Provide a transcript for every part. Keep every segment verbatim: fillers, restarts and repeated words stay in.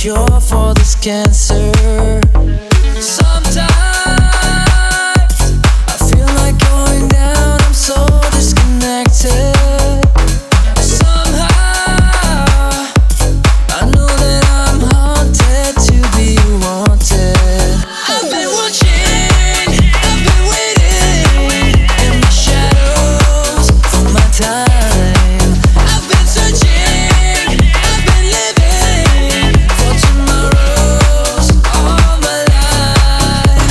cure for this cancer. Sometimes I feel like going down, I'm so disconnected. Somehow I know that I'm haunted to be wanted. I've been watching, I've been waiting in the shadows for my time. I've been searching, I've been living for tomorrows all my life.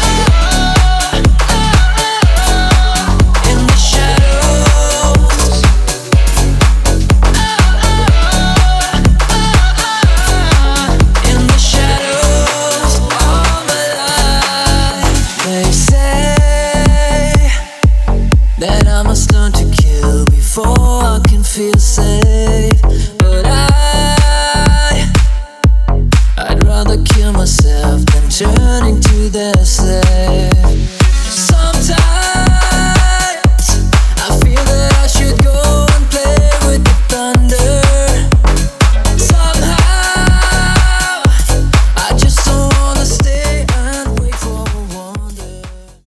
In the shadows, in the shadows all my life. They say that I must learn to kill before I can feel safe.